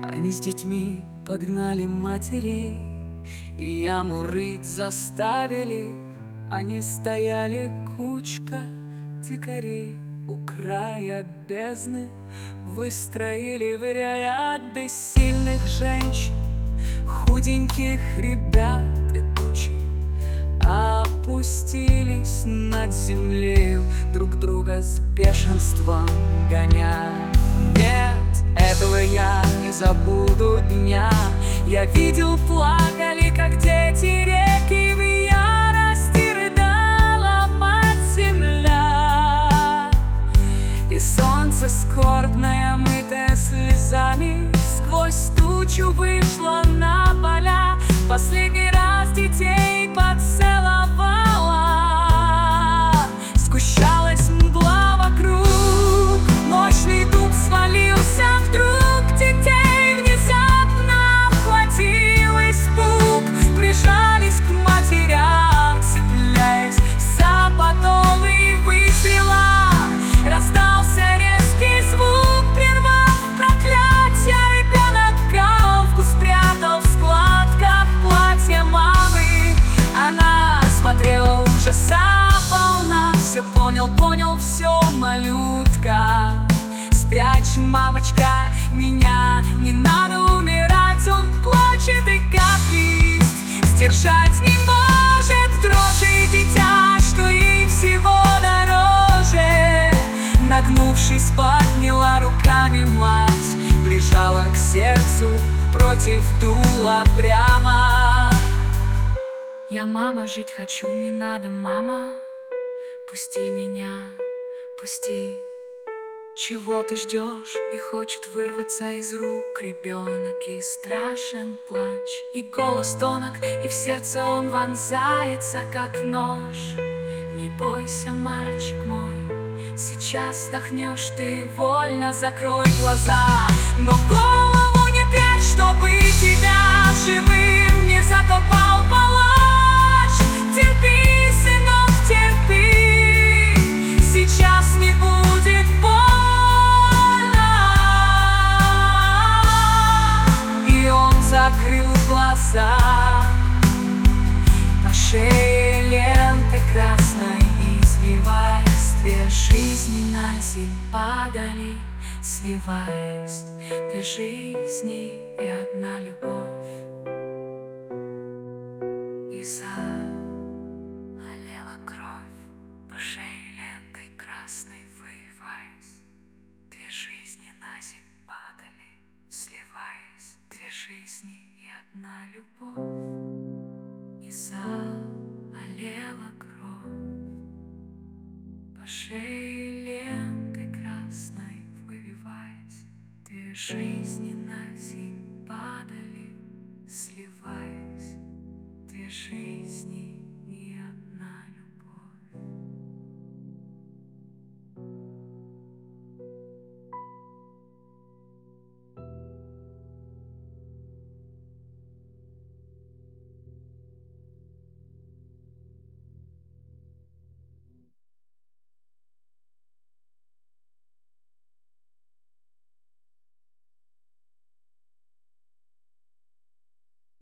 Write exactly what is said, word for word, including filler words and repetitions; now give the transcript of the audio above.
Они с детьми погнали матерей и яму рыть заставили. Они стояли кучка дикарей у края бездны, выстроили в ряд бессильных женщин, худеньких ребят и тучи. Опустились над землею, друг друга с бешенством гоня. Нет, этого я не забуду дня. Я видел, плакали, как дети, реки в ярости рыдала мать земля. И солнце скорбное, мытое слезами, сквозь тучу вышло на поля. Последний раз детей поцеловала. Сгущалась мгла вокруг, мощный дуб свалился вдруг. Детей внезапно охватил испуг, прижались к матерям, цепляясь за подолы выстрела. Раздался резкий звук, прервав проклятие. Ребенок головку спрятал в складках платья мамы. Она смотрела ужаса волна. Все понял, понял, все, малютка. Спрячь, мамочка, меня, не надо умирать. Он плачет и как лист, сдержать не может дрожи дитя, что ей всего дороже. Нагнувшись, подняла руками мать, прижала к сердцу, против дула прямо. Я, мама, жить хочу, не надо, мама. Пусти меня, пусти. Чего ты ждешь? И хочет вырваться из рук ребенок, и страшен плач, и голос тонок, и в сердце он вонзается, как нож. Не бойся, мальчик мой, сейчас вздохнешь ты вольно, закрой глаза. Но голову не прячь, чтобы тебя живым не закопал палач. Терпи, сынок, терпи, сейчас не будет больно. И он закрыл глаза. На шее ленты красной, извиваясь, две жизни на землю падали, сливаясь. Две жизни и одна любовь. И залила кровь по шее лентой красной, вывиваясь. Две жизни на землю падали, сливаясь. Две жизни и одна любовь. И залила кровь по шее лентой красной, вывиваясь. Две жизни на